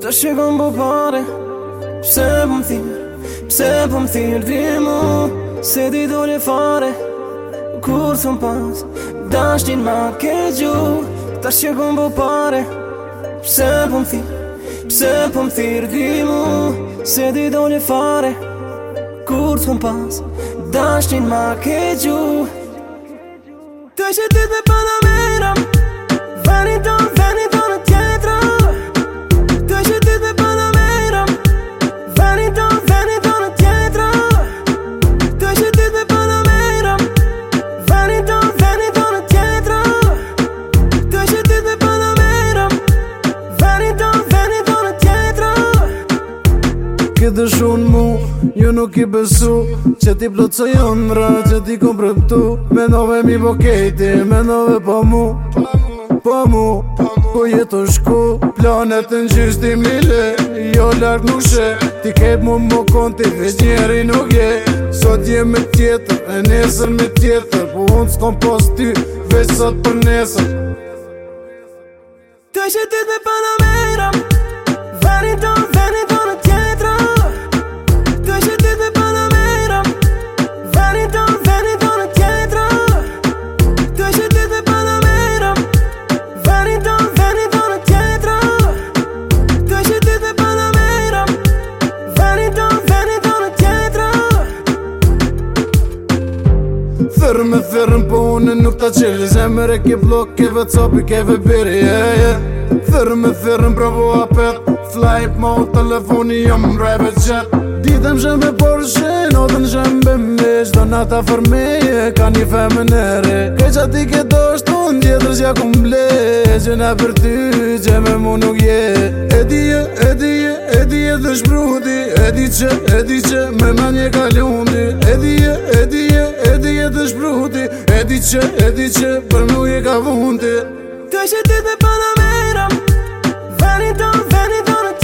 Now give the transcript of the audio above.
Ta shikon po pare, pse po m'thirë di mu, se di dole fare, kur s'm pas, dashtin ma ke gju. Ta shikon po pare, pse po m'thirë di mu, se di dole fare, kur s'm pas, dashtin ma ke gju. Të shetit me Panameram, venin ton në tjetra. Të shetit me Panameram, venin ton në tjetra. Të shetit me Panameram, venin ton në tjetra. Të shetit me Panameram, venin ton në tjetra. Ki dëshun mu, ju nuk i besu, që ti plotësoj ëndra, që ti kom prëptu. Menove mi po kejti, menove po mu, ku jetu shku. Planet në gjysh ti mile, jo larg nuk she. Ti kep mu më konti, veç njeri nuk je. Sot je me tjetër, e nesër me tjetër, po unë s'kom pos ty, veç sot për nesër. Të shetit me Panameram, venin ton në tjetra. Të shetit me Panameram, venin ton në tjetra. Të shetit me Panameram, venin ton në tjetra. Të shetit me Panameram, venin ton në tjetra. Thërëm po unë nuk ta qeli, zemër e ke blok, ke vëcopi, ke vëbiri, Thërëm bravo apet, flight mode, telefoni jam rap e qet. Ditëm shem me Porsche, notën shem be me, qdo nata fërmeje, ka një femenere. Keqa ti ke doshtu, në tjetër s'ja kum ble, që na për ty, që me mu nuk je. E dije dhe shpruti, e di që me manje ka lundi. E dije dhe shpruti, e di që për mu je ka vundi. Të shetit me Panameram, venin ton në